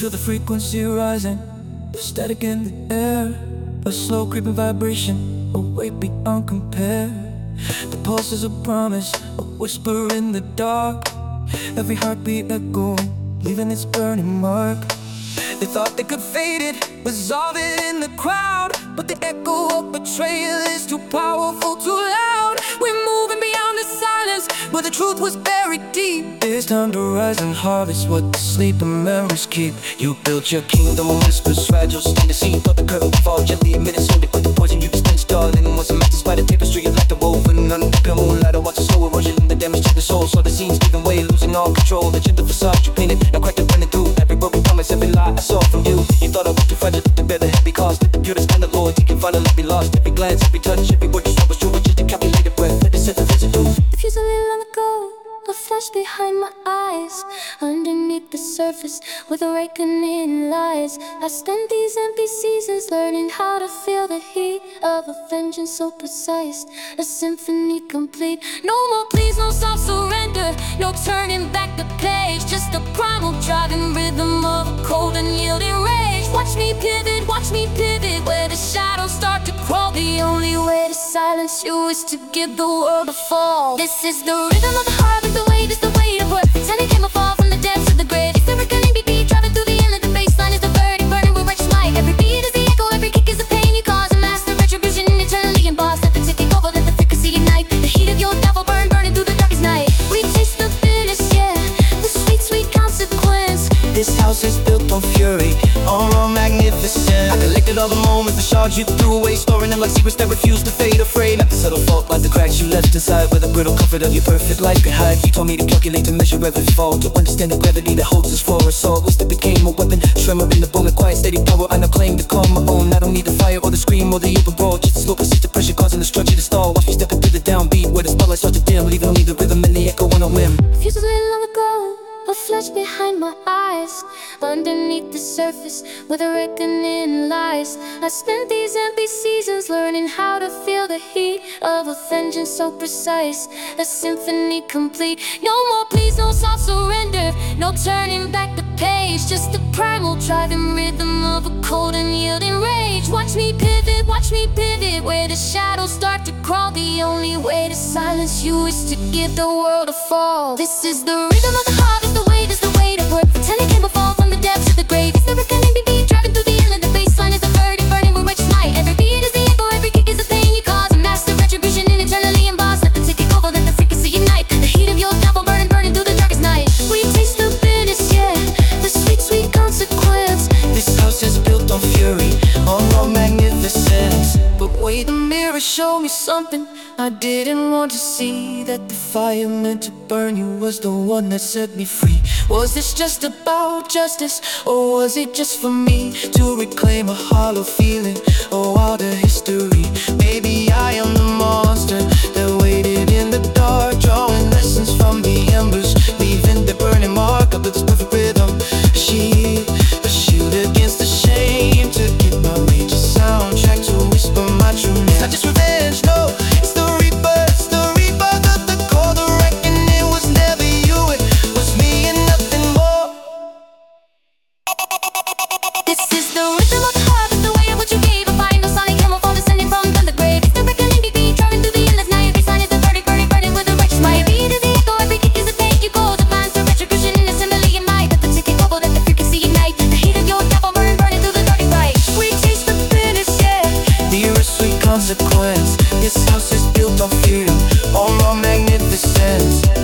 feel the frequency rising, static in the air, a slow creeping vibration, a weight beyond compare. The pulse is a promise, a whisper in the dark, every heartbeat echo, leaving its burning mark. They thought they could fade it, resolve it in the crowd, but the echo of betrayal is too powerful, too loud. We're moving beyond the silence, where the truth was buried deep. It's time to rise and harvest what the sleeping memories keep. You built your kingdom on whispers, fragile, stand the scene. Thought the curtain would fall gently, admit it, slowly put the poison you dispensed, darling. Was a match by the tapestry, like the woven under the pale moonlight. I watched the slow erosion, the damage to the soul. Saw the scenes giving way, losing all control. The gentle facade you painted, now cracked and running through. Every broken promise, every lie I saw from you. You thought I was too fragile to bear the heavy cost. The purest and the Lord, you can finally be lost. Every glance, every touch, every word you said was true. But just a calculated breath, let it set the residue. Diffused a little long ago, a flash behind my eyes. Underneath the surface, with a reckoning lies. I spent these empty seasons learning how to feel the heat of a vengeance so precise, a symphony complete. No more pleas, no soft surrender, no turning back the page. Just a primal driving rhythm of a cold and yielding rage. Watch me pivot, where the shadows start to crawl. The only way to silence you is to give the world a fall. This is the rhythm of the heart, the weight is the weight of worth. Pretending came a fall from the depths of the grave. It's the reckoning beat, driving through the inlet. The baseline is the burning, burning with righteous might. Every beat is the echo, every kick is the pain you cause. A master retribution, eternally embossed. Let the ticking over, let the frequency ignite. The heat of your devil burn, burning through the darkest night. We taste the bitterness, yeah, the sweet, sweet consequence. This house is built on fury, on raw magnificence. I collected all the moments, the shards you threw away, storing them like secrets that refuse to fade. Afraid not to settle fault like the cracks you left inside, where the brittle comfort of your perfect life can hide. You told me to calculate, to measure every fall, to understand the gravity that holds us for us all. Wisdom became a weapon, tremor in the bullet, quiet, steady power. I now claim to call my own. I don't need the fire or the scream or the open brawl, just the slow, persistent pressure causing the structure to stall. Watch me stepping through the downbeat, where the spotlight starts to dim, leaving only the rhythm and the echo on a whim. Fused a little long ago, a flash behind my eyes. Underneath the surface, where the reckoning lies. I spent these empty seasons learning how to feel the heat of a vengeance so precise, a symphony complete. No more pleas, no soft surrender, no turning back the page. Just a primal driving rhythm of a cold and yielding rage. Watch me pivot, where the shadows start to crawl. The only way to silence you is to give the world a fall. This is the rhythm of the heart, is the weight of worth. Pretending came a fall from the depths of the grave. It's the reckoning beat, driving through the inlet. The baseline is the burden, burning with righteous might. Every beat is the echo, every kick is the pain you cause. A master retribution, eternally embossed. Let the ticking over, let the frequency ignite. The heat of your devil burning, burning through the darkest night. We taste the bitterness, yeah, the sweet, sweet consequence. This house is built on fury, on raw magnificence. But wait, the mirror showed me something I didn't want to see. That the fire meant to burn you was the one that set me free. Was this just about justice, or was it just for me to reclaim a hollow feeling, a wilder history? Maybe I am the monster that waited in the dark, drawing lessons from the embers, leaving the burning mark of this perfect rhythm. A shield against the shame, to keep my major soundtrack, to whisper my true name. Not just revenge, no, it's the rebirth, the call, the reckoning. It was never you, it was me and nothing more. This is the rhythm of the heart, is the way of what you gave. A final sonic camel fall descending from the grave. It's the reckoning beat, driving through the endless night. Every sign is the verdict, burning, burning with a righteous might. Every beat is the echo, every kick is a thank you call. Divine the retribution in assembly and might. Let the ticking over, let the frequency ignite. The heat of your devil burning, burning through the darkest night. We taste the bitterness, yeah, The earth's sweet consequence. This house is built on fury, on raw magnificence.